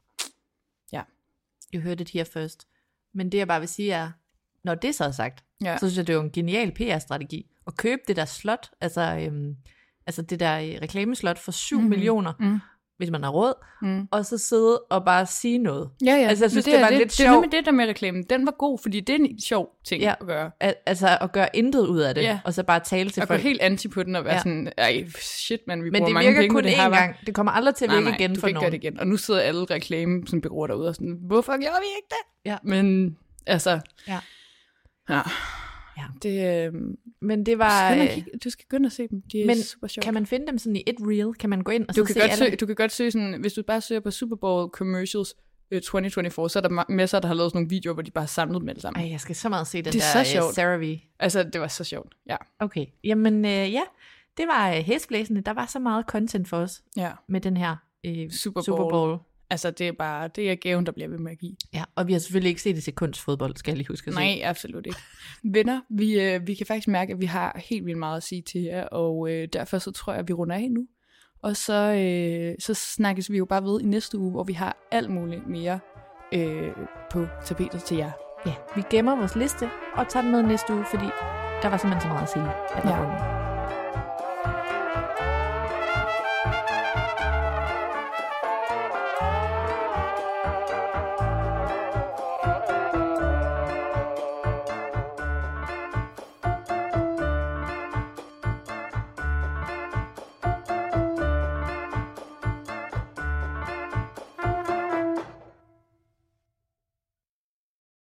Ja. You heard it here first. Men det jeg bare vil sige er, når det så er sagt, Ja. så synes jeg, det er jo en genial P R-strategi. At købe det der slot, altså, øhm, altså det der øh, reklameslot for syv Mhm. millioner, Mm. hvis man har råd, Mm. og så sidde og bare sige noget. Ja, ja. Altså, jeg synes, Men det var er lidt Det er sjovt. nemlig det der med reklamen. Den var god, fordi det er en sjov ting Ja. at gøre. Al- altså at gøre intet ud af det, Ja. og så bare tale til At gå folk. helt anti på den og være Ja. ja. sådan, ej, shit man, vi Men bruger det mange virker penge på kun det én her. hva'?" gang. Det kommer aldrig til at Nej, virke nej, igen du for kan ikke gøre nogen. det igen. Og nu sidder alle reklame, som bureauer derude og sådan, hvorfor gjorde vi ikke det? Ja. Men altså, Ja. ja. Ja. Det, øh, Men det du, var... skal øh, kigge, du skal gå ind og se dem. De er Men super sjovt. kan man finde dem sådan i et reel? Kan man gå ind og Du så kan, se godt alle? søge, du kan godt søge sådan, hvis du bare søger på Super Bowl commercials øh, tyve tyve-fire, så er der ma- masser, der har lavet sådan nogle videoer, hvor de bare har samlet dem alle sammen. Ej, jeg skal så meget se den Det er der så øh, sjovt. CeraVe. Altså, det var så sjovt. Ja. Okay, jamen øh, ja, det var øh, hæsblæsende. Der var så meget content for os Ja. med den her øh, Super Super Bowl. Bowl. Altså, det er bare, det er gaven, der bliver ved med at give. Ja, og vi har selvfølgelig ikke set det sekunds fodbold, skal jeg lige huske at sige. Nej, absolut ikke. Venner, vi, øh, vi kan faktisk mærke, at vi har helt vildt meget at sige til jer, og øh, derfor så tror jeg, at vi runder af nu. Og så, øh, så snakkes vi jo bare ved i næste uge, hvor vi har alt muligt mere øh, på tapetet til jer. Ja, vi gemmer vores liste og tager den med næste uge, fordi der var simpelthen så meget at sige. At Ja. ja.